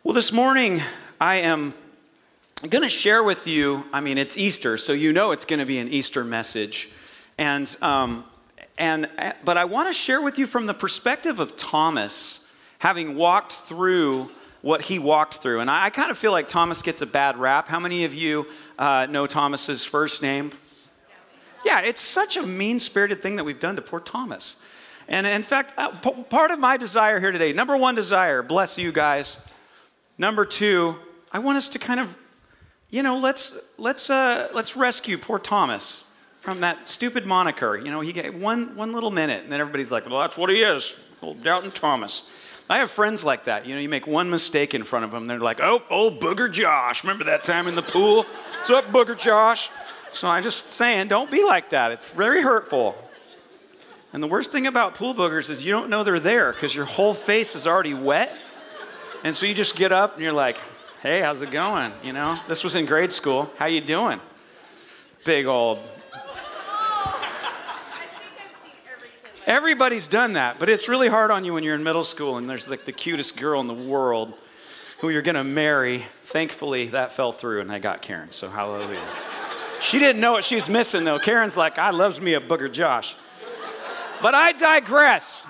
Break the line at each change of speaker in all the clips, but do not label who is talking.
Well, this morning I am going to share with you, it's Easter, so you know it's going to be an Easter message. But I want to share with you from the perspective of Thomas, having walked through what he walked through. And I kind of feel like Thomas gets a bad rap. How many of you know Thomas's first name? Yeah, it's such a mean-spirited thing that we've done to poor Thomas. And in fact, part of my desire here today, number one desire, bless you guys. Number two, I want us to kind of, let's rescue poor Thomas from that stupid moniker. He get one little minute, and then everybody's like, well, that's what he is, old Doubting Thomas. I have friends like that. You make one mistake in front of them, they're like, oh, old Booger Josh. Remember that time in the pool? What's up, Booger Josh? So I'm just saying, don't be like that. It's very hurtful. And the worst thing about pool boogers is you don't know they're there because your whole face is already wet. And so you just get up and you're like, hey, how's it going? This was in grade school. How you doing? Big old. Everybody's done that, but it's really hard on you when you're in middle school and there's like the cutest girl in the world who you're going to marry. Thankfully, that fell through and I got Karen, so hallelujah. She didn't know what she was missing, though. Karen's like, I loves me a Booger Josh. But I digress.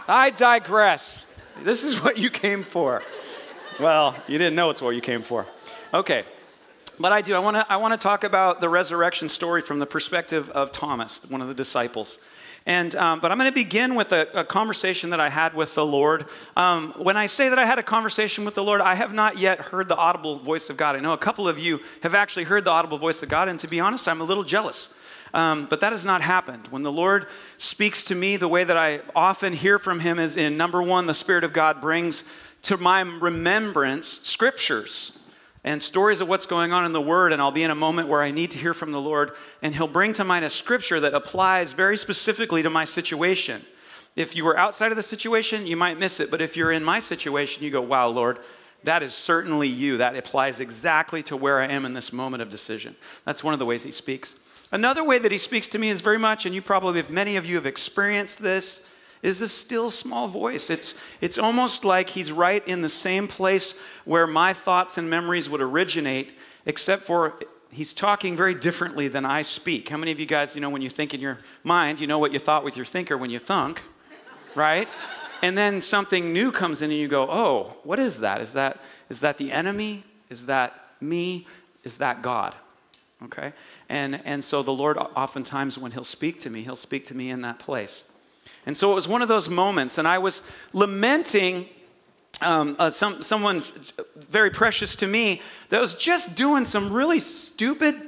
This is what you came for. Well, you didn't know it's what you came for. Okay. But I do. I want to talk about the resurrection story from the perspective of Thomas, one of the disciples. But I'm going to begin with a conversation that I had with the Lord. When I say that I had a conversation with the Lord, I have not yet heard the audible voice of God. I know a couple of you have actually heard the audible voice of God, and to be honest, I'm a little jealous. But that has not happened. When the Lord speaks to me, the way that I often hear from him is in, number one, the Spirit of God brings to my remembrance scriptures and stories of what's going on in the Word, and I'll be in a moment where I need to hear from the Lord, and he'll bring to mind a scripture that applies very specifically to my situation. If you were outside of the situation, you might miss it, but if you're in my situation, you go, wow, Lord, that is certainly you. That applies exactly to where I am in this moment of decision. That's one of the ways he speaks. Another way that he speaks to me is very much, and many of you have experienced this, is this still small voice. It's almost like he's right in the same place where my thoughts and memories would originate, except for he's talking very differently than I speak. How many of you guys, when you think in your mind, you know what you thought with your thinker when you thunk, right? And then something new comes in and you go, oh, what is that? Is that the enemy? Is that me? Is that God? Okay? And so the Lord, oftentimes when he'll speak to me in that place. And so it was one of those moments, and I was lamenting someone very precious to me that was just doing some really stupid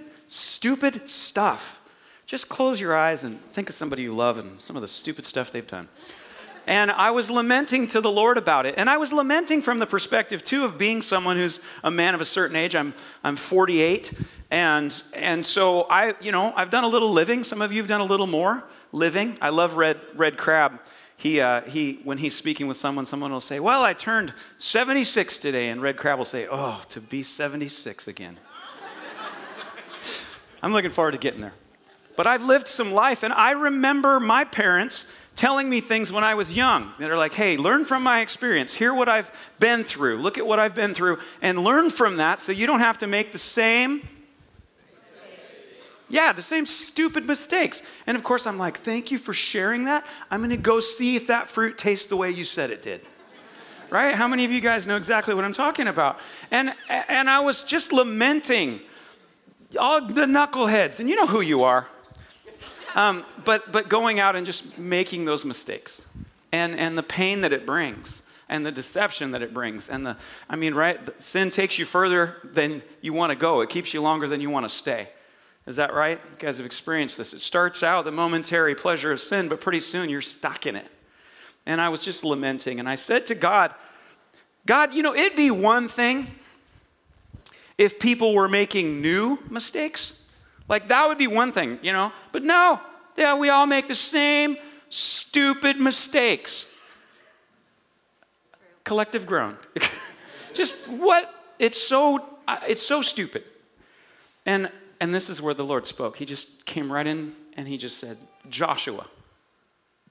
stuff. Just close your eyes and think of somebody you love and some of the stupid stuff they've done. And I was lamenting to the Lord about it. And I was lamenting from the perspective, too, of being someone who's a man of a certain age. I'm 48. And so I've done a little living. Some of you have done a little more living. I love Red Crab. He when he's speaking with someone will say, well, I turned 76 today. And Red Crab will say, oh, to be 76 again. I'm looking forward to getting there. But I've lived some life. And I remember my parents telling me things when I was young that are like, hey, learn from my experience. Hear what I've been through. Look at what I've been through and learn from that so you don't have to make the same stupid mistakes. And of course, I'm like, thank you for sharing that. I'm going to go see if that fruit tastes the way you said it did. Right? How many of you guys know exactly what I'm talking about? And I was just lamenting all the knuckleheads. And you know who you are. But going out and just making those mistakes and the pain that it brings and the deception that it brings and sin takes you further than you want to go. It keeps you longer than you want to stay. Is that right? You guys have experienced this. It starts out the momentary pleasure of sin, but pretty soon you're stuck in it. And I was just lamenting and I said to God, it'd be one thing if people were making new mistakes. Like, that would be one thing, But no, we all make the same stupid mistakes. Collective groan. Just what? It's so stupid. And this is where the Lord spoke. He just came right in and he just said, Joshua,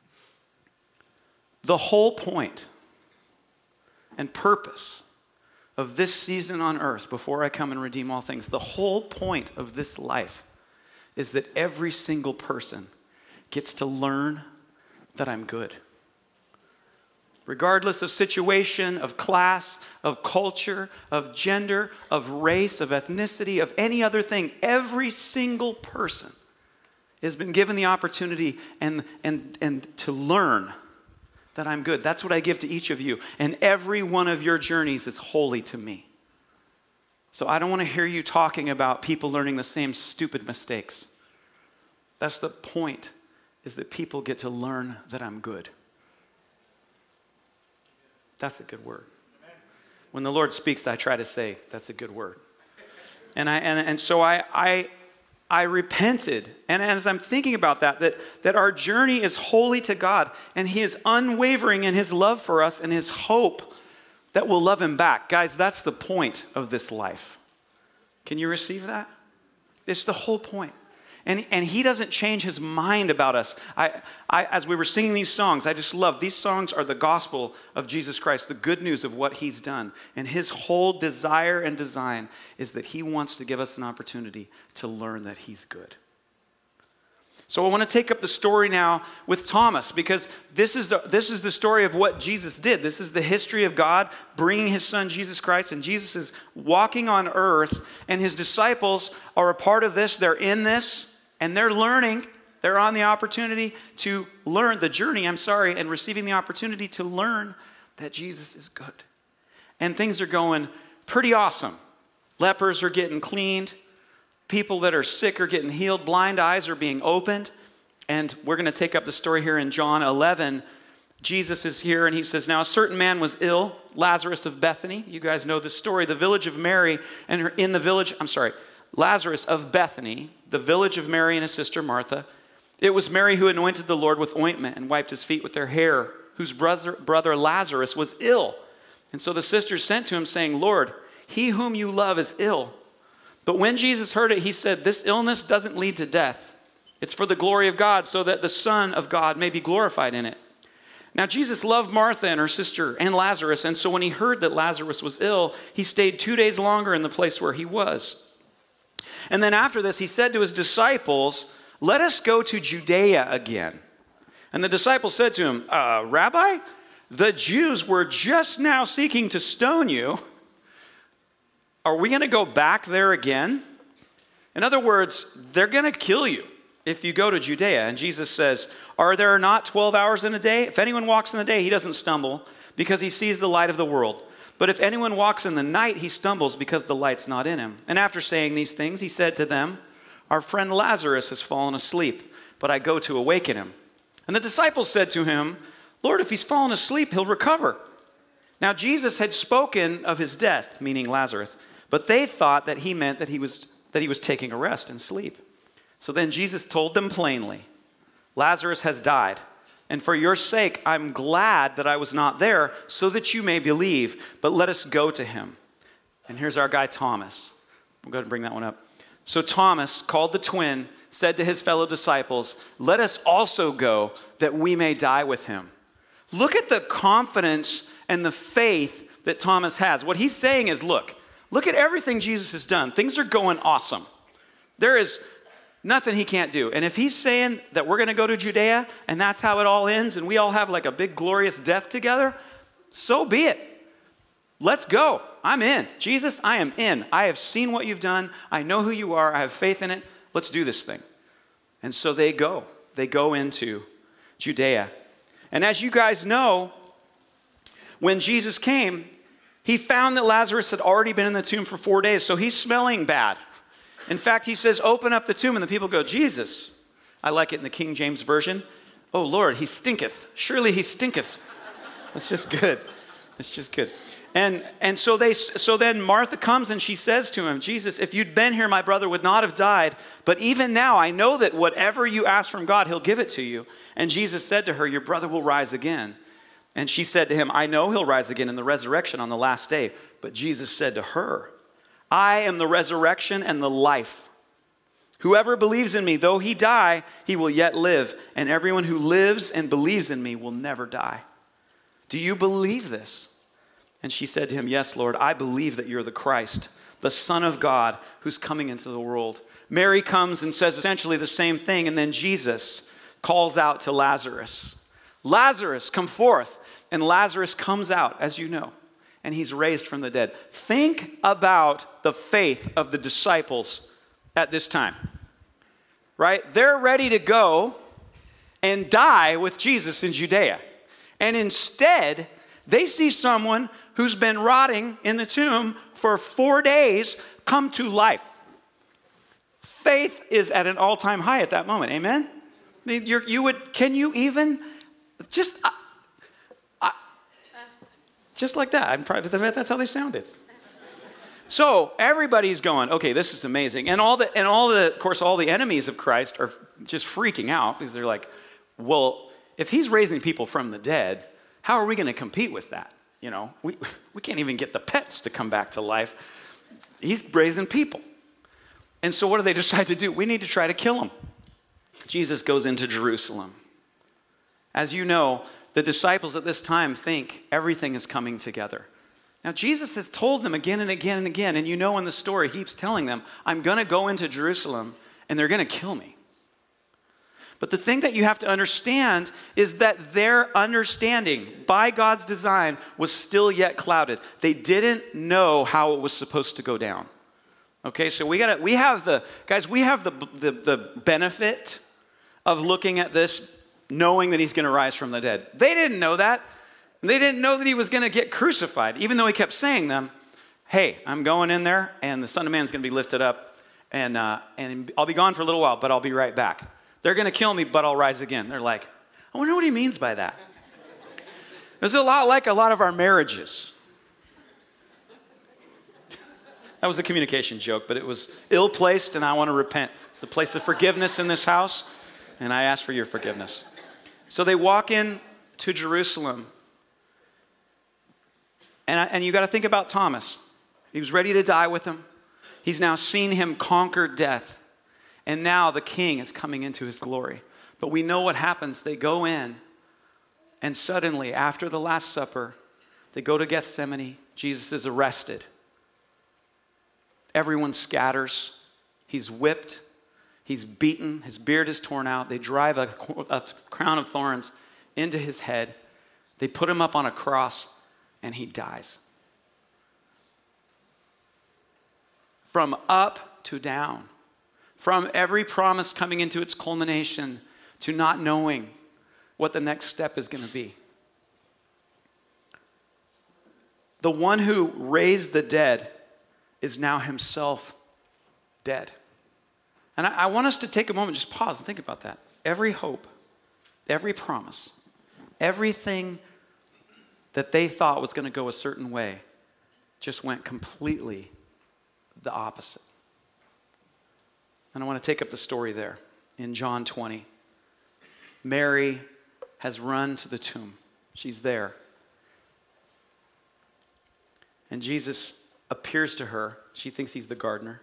the whole point and purpose of this season on earth before I come and redeem all things. The whole point of this life is that every single person gets to learn that I'm good. Regardless of situation, of class, of culture, of gender, of race, of ethnicity, of any other thing, every single person has been given the opportunity and to learn that I'm good. That's what I give to each of you. And every one of your journeys is holy to me. So I don't want to hear you talking about people learning the same stupid mistakes. That's the point, is that people get to learn that I'm good. That's a good word. When the Lord speaks, I try to say, that's a good word. And so I repented. And as I'm thinking about that our journey is holy to God, and He is unwavering in His love for us and His hope that we'll love Him back. Guys, that's the point of this life. Can you receive that? It's the whole point. And He doesn't change His mind about us. As we were singing these songs, I just love, these songs are the gospel of Jesus Christ, the good news of what He's done. And His whole desire and design is that He wants to give us an opportunity to learn that He's good. So I want to take up the story now with Thomas, because this is the story of what Jesus did. This is the history of God bringing His Son, Jesus Christ, and Jesus is walking on earth, and His disciples are a part of this. They're in this, and they're learning. They're on the opportunity to learn, and receiving the opportunity to learn that Jesus is good. And things are going pretty awesome. Lepers are getting cleaned. People that are sick are getting healed. Blind eyes are being opened. And we're going to take up the story here in John 11. Jesus is here and He says, now a certain man was ill, Lazarus of Bethany. You guys know the story. The village of Mary and Lazarus of Bethany, the village of Mary and his sister Martha. It was Mary who anointed the Lord with ointment and wiped His feet with her hair, whose brother Lazarus was ill. And so the sisters sent to Him saying, Lord, he whom you love is ill. But when Jesus heard it, He said, this illness doesn't lead to death. It's for the glory of God, so that the Son of God may be glorified in it. Now Jesus loved Martha and her sister and Lazarus, and so when He heard that Lazarus was ill, He stayed 2 days longer in the place where he was. And then after this, He said to His disciples, let us go to Judea again. And the disciples said to Him, Rabbi, the Jews were just now seeking to stone you. Are we going to go back there again? In other words, they're going to kill you if you go to Judea. And Jesus says, are there not 12 hours in a day? If anyone walks in the day, he doesn't stumble because he sees the light of the world. But if anyone walks in the night, he stumbles because the light's not in him. And after saying these things, He said to them, our friend Lazarus has fallen asleep, but I go to awaken him. And the disciples said to Him, Lord, if he's fallen asleep, he'll recover. Now Jesus had spoken of his death, meaning Lazarus, but they thought that He meant that he was taking a rest and sleep. So then Jesus told them plainly, Lazarus has died, and for your sake I'm glad that I was not there, so that you may believe, but let us go to him. And here's our guy Thomas. We'll go ahead and bring that one up. So Thomas, called the twin, said to his fellow disciples, let us also go, that we may die with him. Look at the confidence and the faith that Thomas has. What he's saying is, look at everything Jesus has done. Things are going awesome. There is nothing He can't do. And if He's saying that we're going to go to Judea and that's how it all ends and we all have like a big glorious death together, so be it. Let's go. I'm in. Jesus, I am in. I have seen what you've done. I know who you are. I have faith in it. Let's do this thing. And so they go. They go into Judea. And as you guys know, when Jesus came, He found that Lazarus had already been in the tomb for 4 days, so he's smelling bad. In fact, He says, open up the tomb, and the people go, Jesus. I like it in the King James Version. Oh, Lord, he stinketh. Surely he stinketh. That's just good. It's just good. And so then Martha comes and she says to Him, Jesus, if you'd been here, my brother would not have died. But even now, I know that whatever you ask from God, He'll give it to you. And Jesus said to her, your brother will rise again. And she said to Him, I know he'll rise again in the resurrection on the last day. But Jesus said to her, I am the resurrection and the life. Whoever believes in me, though he die, he will yet live. And everyone who lives and believes in me will never die. Do you believe this? And she said to him, yes, Lord, I believe that you're the Christ, the Son of God, who's coming into the world. Mary comes and says essentially the same thing, and then Jesus calls out to Lazarus. Lazarus, come forth. And Lazarus comes out, as you know, and he's raised from the dead. Think about the faith of the disciples at this time, right? They're ready to go and die with Jesus in Judea. And instead, they see someone who's been rotting in the tomb for 4 days come to life. Faith is at an all-time high at that moment. Amen? I mean, can you even just like that? I'm probably that's how they sounded. So everybody's going, okay, this is amazing, and of course, all the enemies of Christ are just freaking out because they're like, well, if he's raising people from the dead, how are we going to compete with that? You know, we can't even get the pets to come back to life. He's raising people. And so what do they decide to do? We need to try to kill him. Jesus goes into Jerusalem. As you know, the disciples at this time think everything is coming together. Now, Jesus has told them again and again and again, and you know in the story, he keeps telling them, I'm going to go into Jerusalem, and they're going to kill me. But the thing that you have to understand is that their understanding by God's design was still yet clouded. They didn't know how it was supposed to go down. Okay, so we have the benefit of looking at this knowing that he's going to rise from the dead. They didn't know that. They didn't know that he was going to get crucified, even though he kept saying them, hey, I'm going in there, and the Son of Man is going to be lifted up, and I'll be gone for a little while, but I'll be right back. They're going to kill me, but I'll rise again. They're like, I wonder what he means by that. It's a lot like a lot of our marriages. That was a communication joke, but it was ill-placed, and I want to repent. It's a place of forgiveness in this house, and I ask for your forgiveness. So they walk in to Jerusalem, and you got to think about Thomas. He was ready to die with him. He's now seen him conquer death. And now the king is coming into his glory. But we know what happens. They go in, and suddenly, after the Last Supper, they go to Gethsemane. Jesus is arrested. Everyone scatters. He's whipped. He's beaten. His beard is torn out. They drive a crown of thorns into his head. They put him up on a cross, and he dies. From up to down. From every promise coming into its culmination to not knowing what the next step is going to be. The one who raised the dead is now himself dead. And I want us to take a moment, just pause and think about that. Every hope, every promise, everything that they thought was going to go a certain way just went completely the opposite. And I want to take up the story there in John 20. Mary has run to the tomb. She's there. And Jesus appears to her. She thinks he's the gardener.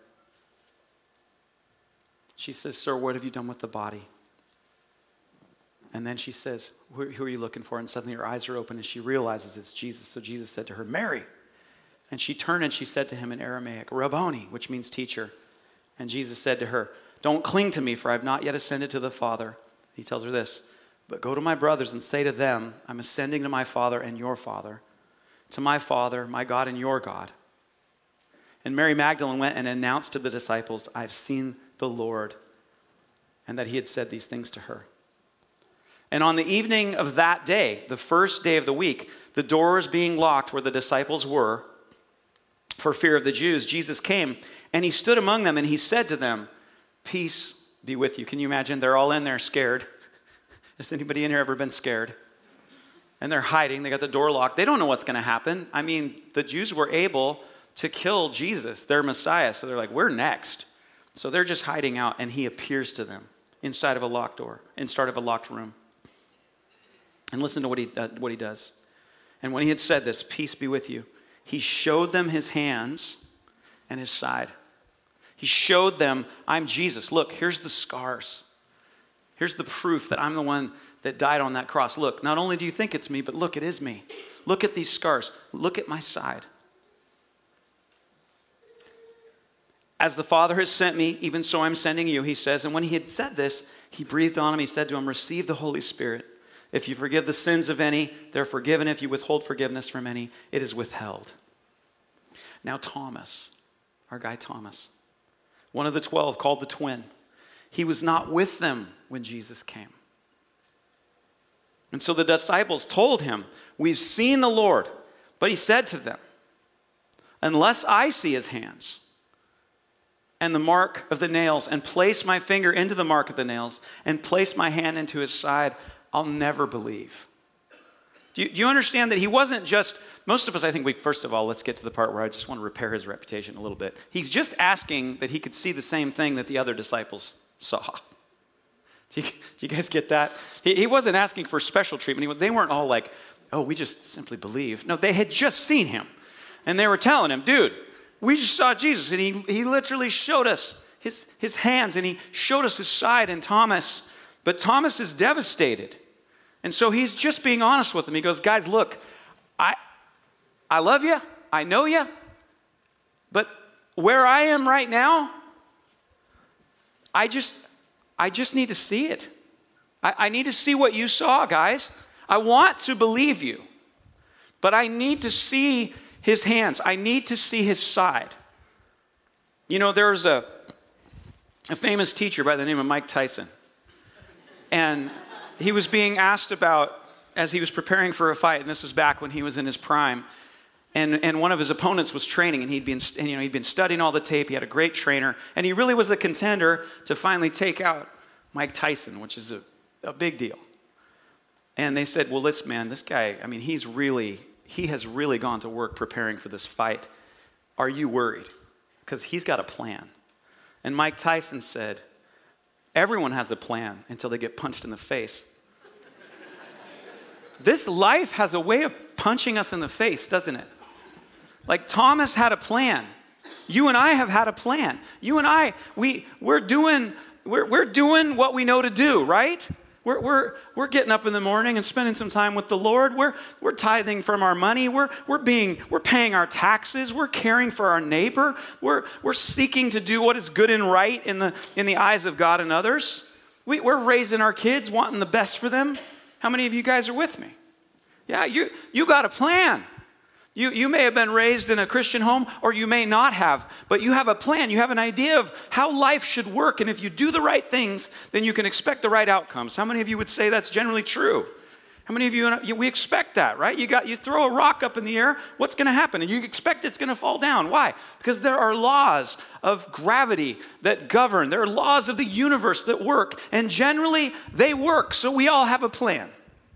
She says, sir, what have you done with the body? And then she says, who are you looking for? And suddenly her eyes are open and she realizes it's Jesus. So Jesus said to her, Mary. And she turned and she said to him in Aramaic, Rabboni, which means teacher. And Jesus said to her, don't cling to me, for I have not yet ascended to the Father. He tells her this, but go to my brothers and say to them, I'm ascending to my Father and your Father, to my Father, my God and your God. And Mary Magdalene went and announced to the disciples, I've seen the Lord, and that he had said these things to her. And on the evening of that day, the first day of the week, the doors being locked where the disciples were, for fear of the Jews, Jesus came and he stood among them and he said to them, peace be with you. Can you imagine? They're all in there scared. Has anybody in here ever been scared? And they're hiding. They got the door locked. They don't know what's going to happen. I mean, the Jews were able to kill Jesus, their Messiah. So they're like, we're next. So they're just hiding out and he appears to them inside of a locked door, inside of a locked room. And listen to what he does. And when he had said this, peace be with you, he showed them his hands and his side. He showed them, I'm Jesus. Look, here's the scars. Here's the proof that I'm the one that died on that cross. Look, not only do you think it's me, but look, it is me. Look at these scars. Look at my side. As the Father has sent me, even so I'm sending you, he says. And when he had said this, he breathed on him. He said to him, receive the Holy Spirit. If you forgive the sins of any, they're forgiven. If you withhold forgiveness from any, it is withheld. Now Thomas, our guy Thomas, one of the 12, called the twin, he was not with them when Jesus came. And so the disciples told him, we've seen the Lord. But he said to them, unless I see his hands and the mark of the nails, and place my finger into the mark of the nails, and place my hand into his side, I'll never believe. Do you understand that he wasn't just, most of us, I think first of all, let's get to the part where I just want to repair his reputation a little bit. He's just asking that he could see the same thing that the other disciples saw. Do you guys get that? He wasn't asking for special treatment. They weren't all like, oh, we just simply believe. No, they had just seen him. And they were telling him, dude, we just saw Jesus. And he literally showed us his hands, and he showed us his side. And but Thomas is devastated. And so he's just being honest with them. He goes, guys, look, I love you. I know you. But where I am right now, I just need to see it. I need to see what you saw, guys. I want to believe you, but I need to see his hands. I need to see his side. You know, there's a famous teacher by the name of Mike Tyson. And he was being asked about, as he was preparing for a fight, and this is back when he was in his prime, and one of his opponents was training, and he'd been studying all the tape. He had a great trainer, and he really was a contender to finally take out Mike Tyson, which is a big deal. And they said, well, listen, man, this guy, I mean, he has really gone to work preparing for this fight. Are you worried? Because he's got a plan. And Mike Tyson said, everyone has a plan until they get punched in the face. This life has a way of punching us in the face, doesn't it? Like Thomas had a plan. You and I have had a plan. You and I, we're doing what we know to do, right? We're getting up in the morning and spending some time with the Lord. We're tithing from our money. We're paying our taxes. We're caring for our neighbor. We're seeking to do what is good and right in the eyes of God and others. We're raising our kids, wanting the best for them. How many of you guys are with me? Yeah, you got a plan. You may have been raised in a Christian home, or you may not have, but you have a plan. You have an idea of how life should work, and if you do the right things, then you can expect the right outcomes. How many of you would say that's generally true? How many of you, we expect that, right? You throw a rock up in the air, what's going to happen? And you expect it's going to fall down. Why? Because there are laws of gravity that govern. There are laws of the universe that work, and generally they work, so we all have a plan.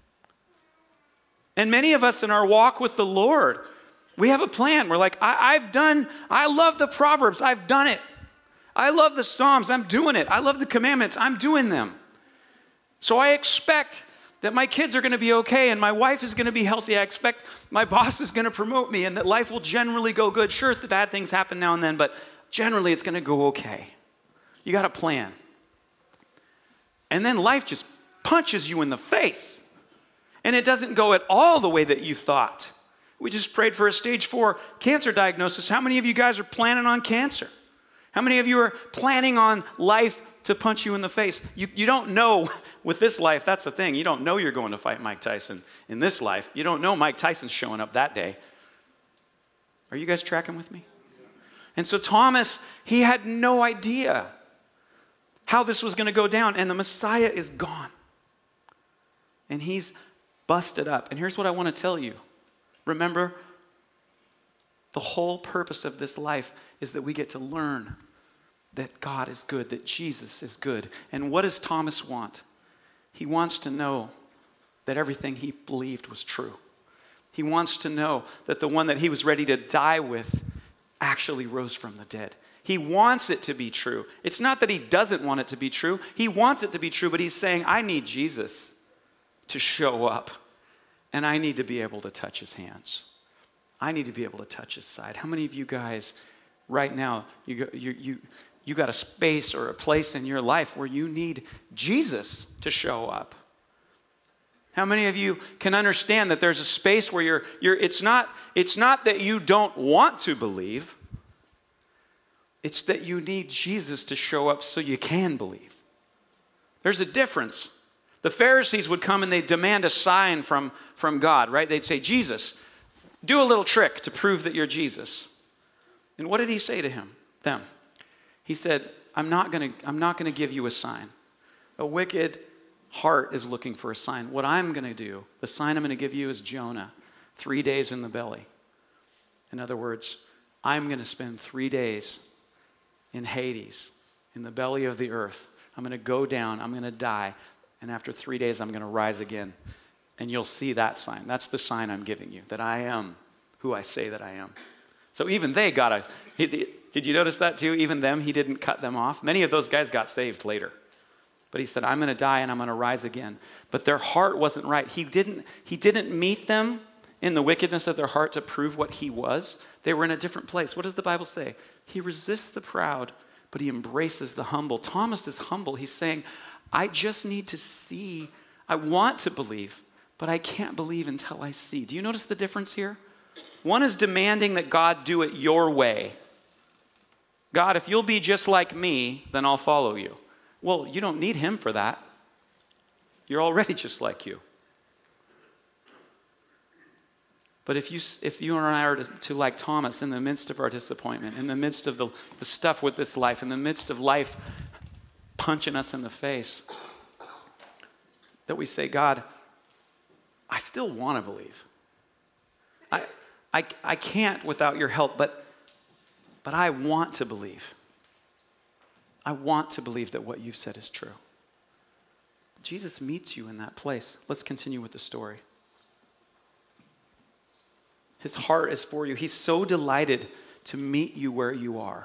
And many of us in our walk with the Lord, we have a plan. We're like, I love the Proverbs. I've done it. I love the Psalms. I'm doing it. I love the commandments. I'm doing them. So I expect that my kids are going to be okay and my wife is going to be healthy. I expect my boss is going to promote me and that life will generally go good. Sure, the bad things happen now and then, but generally it's going to go okay. You got a plan. And then life just punches you in the face. And it doesn't go at all the way that you thought. We just prayed for a stage 4 cancer diagnosis. How many of you guys are planning on cancer? How many of you are planning on life to punch you in the face? You don't know with this life, that's the thing. You don't know you're going to fight Mike Tyson in this life. You don't know Mike Tyson's showing up that day. Are you guys tracking with me? And so Thomas, he had no idea how this was going to go down. And the Messiah is gone. And he's busted up. And here's what I want to tell you. Remember, the whole purpose of this life is that we get to learn that God is good, that Jesus is good. And what does Thomas want? He wants to know that everything he believed was true. He wants to know that the one that he was ready to die with actually rose from the dead. He wants it to be true. It's not that he doesn't want it to be true. He wants it to be true, but he's saying, I need Jesus to show up, and I need to be able to touch his hands. I need to be able to touch his side. How many of you guys right now, you got a space or a place in your life where you need Jesus to show up? How many of you can understand that there's a space where it's not that you don't want to believe. It's that you need Jesus to show up so you can believe. There's a difference. The Pharisees would come and they'd demand a sign from God, right? They'd say, Jesus, do a little trick to prove that you're Jesus. And what did he say to them? He said, I'm not going to give you a sign. A wicked heart is looking for a sign. What I'm going to do, the sign I'm going to give you is Jonah, 3 days in the belly. In other words, I'm going to spend 3 days in Hades, in the belly of the earth. I'm going to go down, I'm going to die, and after 3 days I'm going to rise again. And you'll see that sign. That's the sign I'm giving you, that I am who I say that I am. So even they did you notice that too? Even them, he didn't cut them off. Many of those guys got saved later. But he said, I'm going to die and I'm going to rise again. But their heart wasn't right. He didn't meet them in the wickedness of their heart to prove what he was. They were in a different place. What does the Bible say? He resists the proud, but he embraces the humble. Thomas is humble. He's saying, I just need to see. I want to believe, but I can't believe until I see. Do you notice the difference here? One is demanding that God do it your way. God, if you'll be just like me, then I'll follow you. Well, you don't need him for that. You're already just like you. But if you and I are to like Thomas, in the midst of our disappointment, in the midst of the stuff with this life, in the midst of life punching us in the face, that we say, God, I still want to believe. I can't without your help, but I want to believe. I want to believe that what you've said is true. Jesus meets you in that place. Let's continue with the story. His heart is for you. He's so delighted to meet you where you are.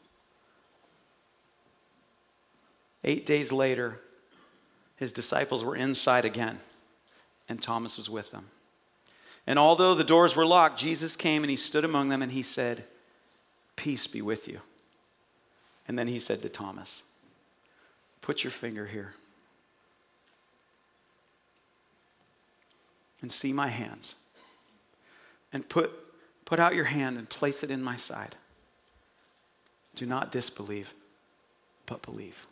8 days later, his disciples were inside again, and Thomas was with them. And although the doors were locked, Jesus came and he stood among them and he said, peace be with you. And then he said to Thomas, put your finger here and see my hands. And put out your hand and place it in my side. Do not disbelieve, but believe.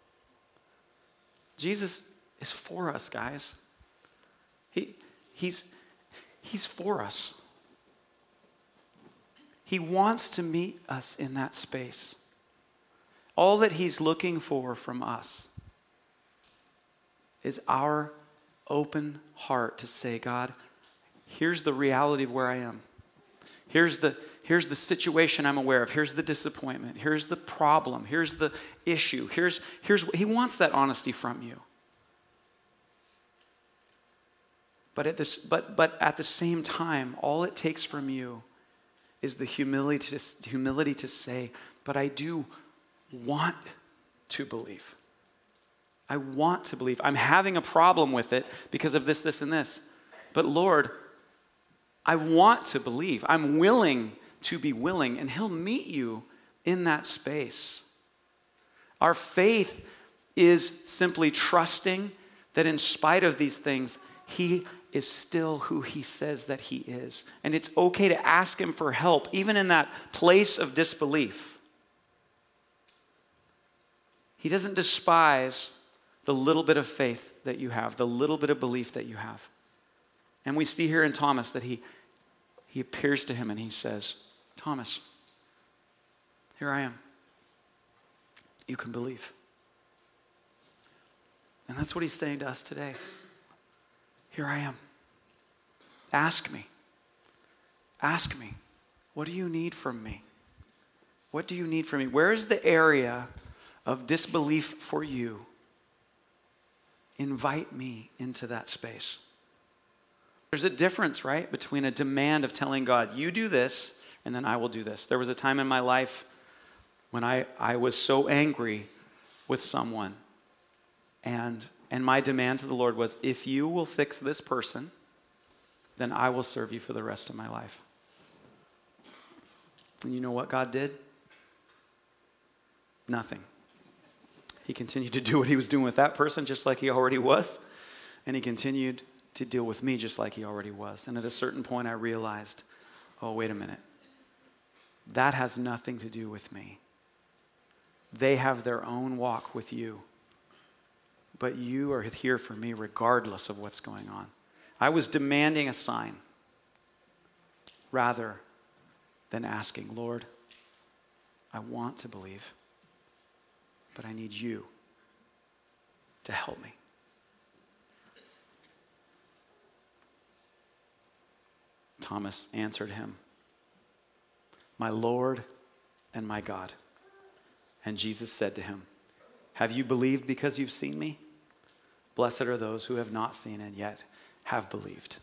Jesus is for us, guys. He's for us. He wants to meet us in that space. All that he's looking for from us is our open heart to say, God, here's the reality of where I am. Here's the situation I'm aware of. Here's the disappointment. Here's the problem. Here's the issue. He wants that honesty from you. But at the same time, all it takes from you is the humility to say, but I do want to believe. I want to believe. I'm having a problem with it because of this, this, and this. But Lord, I want to believe. I'm willing to be willing, and he'll meet you in that space. Our faith is simply trusting that in spite of these things, he is still who he says that he is. And it's okay to ask him for help, even in that place of disbelief. He doesn't despise the little bit of faith that you have, the little bit of belief that you have. And we see here in Thomas that he appears to him and he says, Thomas, here I am. You can believe. And that's what he's saying to us today. Here I am. Ask me. Ask me. What do you need from me? What do you need from me? Where is the area of disbelief for you? Invite me into that space. There's a difference, right, between a demand of telling God, you do this, and then I will do this. There was a time in my life when I was so angry with someone, and my demand to the Lord was, if you will fix this person, then I will serve you for the rest of my life. And you know what God did? Nothing. He continued to do what he was doing with that person, just like he already was. And he continued to deal with me just like he already was. And at a certain point, I realized, oh, wait a minute. That has nothing to do with me. They have their own walk with you. But you are here for me regardless of what's going on. I was demanding a sign rather than asking, Lord, I want to believe, but I need you to help me. Thomas answered him, my Lord and my God. And Jesus said to him, have you believed because you've seen me? Blessed are those who have not seen and yet have believed.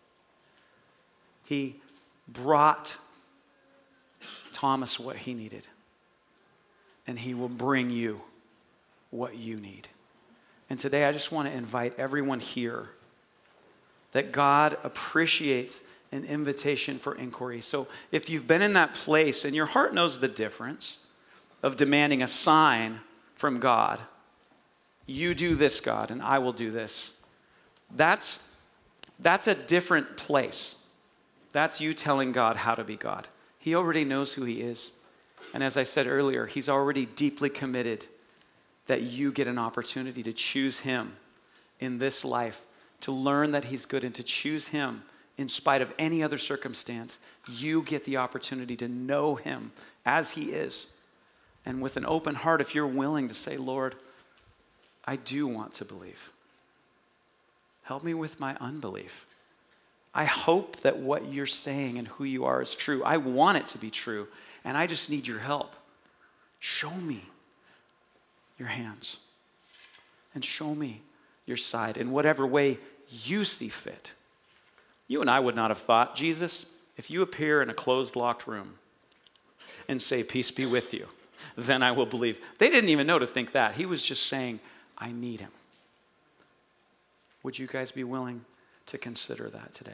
He brought Thomas what he needed, and he will bring you what you need. And today I just want to invite everyone here that God appreciates an invitation for inquiry. So if you've been in that place and your heart knows the difference of demanding a sign from God, you do this, God, and I will do this. That's a different place. That's you telling God how to be God. He already knows who he is. And as I said earlier, he's already deeply committed that you get an opportunity to choose him in this life, to learn that he's good and to choose him in spite of any other circumstance. You get the opportunity to know him as he is. And with an open heart, if you're willing to say, Lord, I do want to believe. Help me with my unbelief. I hope that what you're saying and who you are is true. I want it to be true, and I just need your help. Show me your hands, and show me your side in whatever way you see fit. You and I would not have thought, Jesus, if you appear in a closed, locked room and say, peace be with you, then I will believe. They didn't even know to think that. He was just saying, I need him. Would you guys be willing to consider that today?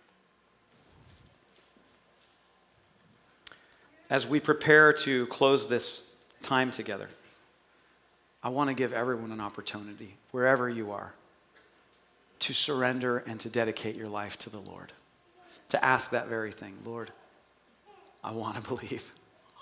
As we prepare to close this time together, I want to give everyone an opportunity, wherever you are, to surrender and to dedicate your life to the Lord. To ask that very thing, Lord, I want to believe.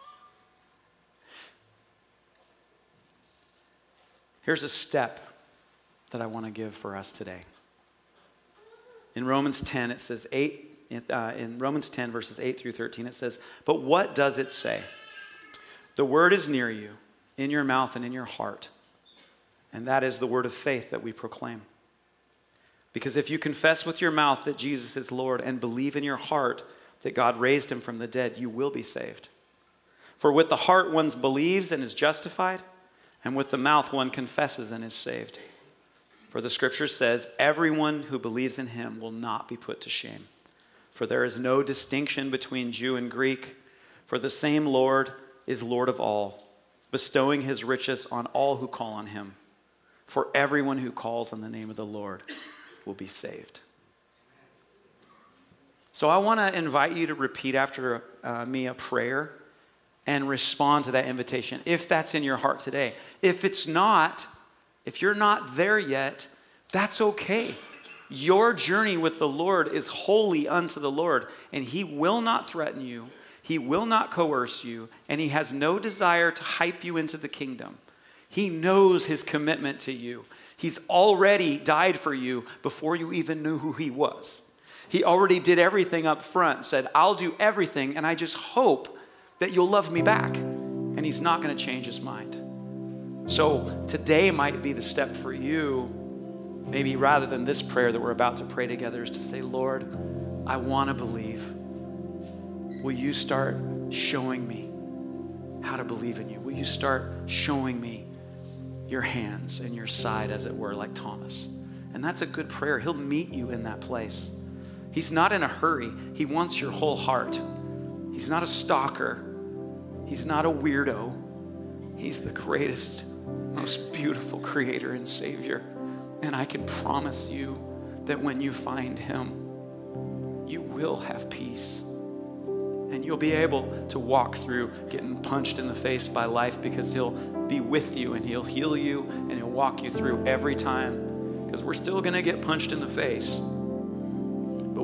Here's a step that I want to give for us today. In Romans 10, it says in Romans 10, verses 8 through 13, it says, but what does it say? The word is near you, in your mouth and in your heart. And that is the word of faith that we proclaim. Because if you confess with your mouth that Jesus is Lord and believe in your heart that God raised him from the dead, you will be saved. For with the heart one believes and is justified, and with the mouth one confesses and is saved. For the scripture says, everyone who believes in him will not be put to shame. For there is no distinction between Jew and Greek, for the same Lord is Lord of all, bestowing his riches on all who call on him. For everyone who calls on the name of the Lord will be saved. So I want to invite you to repeat after me a prayer and respond to that invitation, if that's in your heart today. If it's not, if you're not there yet, that's okay. Your journey with the Lord is holy unto the Lord, and he will not threaten you. He will not coerce you, and he has no desire to hype you into the kingdom. He knows his commitment to you. He's already died for you before you even knew who he was. He already did everything up front, said, I'll do everything, and I just hope that you'll love me back. And he's not going to change his mind. So today might be the step for you, maybe rather than this prayer that we're about to pray together, is to say, Lord, I want to believe. Will you start showing me how to believe in you? Will you start showing me your hands and your side, as it were, like Thomas? And that's a good prayer. He'll meet you in that place. He's not in a hurry. He wants your whole heart. He's not a stalker. He's not a weirdo. He's the greatest, most beautiful creator and savior. And I can promise you that when you find him, you will have peace. And you'll be able to walk through getting punched in the face by life, because he'll be with you and he'll heal you and he'll walk you through every time. Because we're still going to get punched in the face.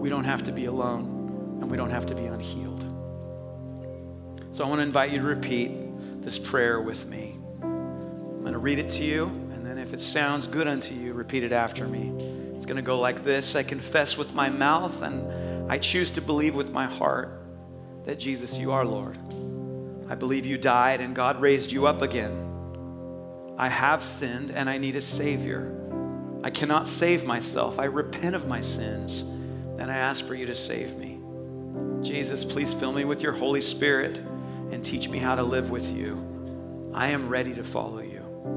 we don't have to be alone and we don't have to be unhealed. So I want to invite you to repeat this prayer with me. I'm going to read it to you, and then if it sounds good unto you, repeat it after me. It's going to go like this. I confess with my mouth and I choose to believe with my heart that Jesus, you are Lord. I believe you died and God raised you up again. I have sinned and I need a Savior. I cannot save myself. I repent of my sins and I ask for you to save me. Jesus, please fill me with your Holy Spirit and teach me how to live with you. I am ready to follow you.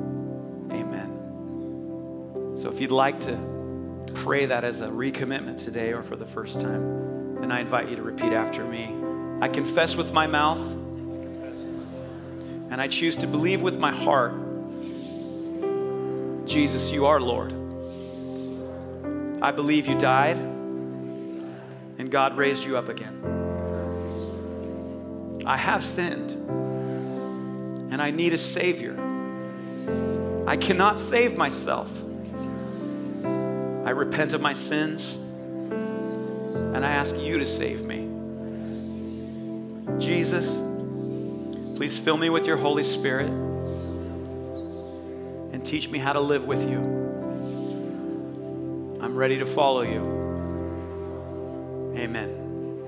Amen. So if you'd like to pray that as a recommitment today or for the first time, then I invite you to repeat after me. I confess with my mouth and I choose to believe with my heart, Jesus, you are Lord. I believe you died and God raised you up again. I have sinned and I need a Savior. I cannot save myself. I repent of my sins and I ask you to save me. Jesus, please fill me with your Holy Spirit and teach me how to live with you. I'm ready to follow you. Amen.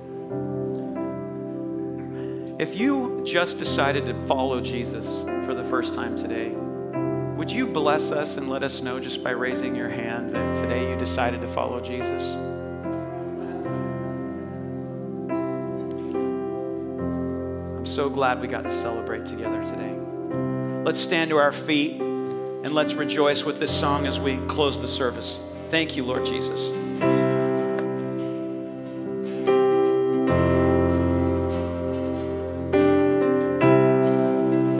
If you just decided to follow Jesus for the first time today, would you bless us and let us know just by raising your hand that today you decided to follow Jesus? I'm so glad we got to celebrate together today. Let's stand to our feet and let's rejoice with this song as we close the service. Thank you, Lord Jesus.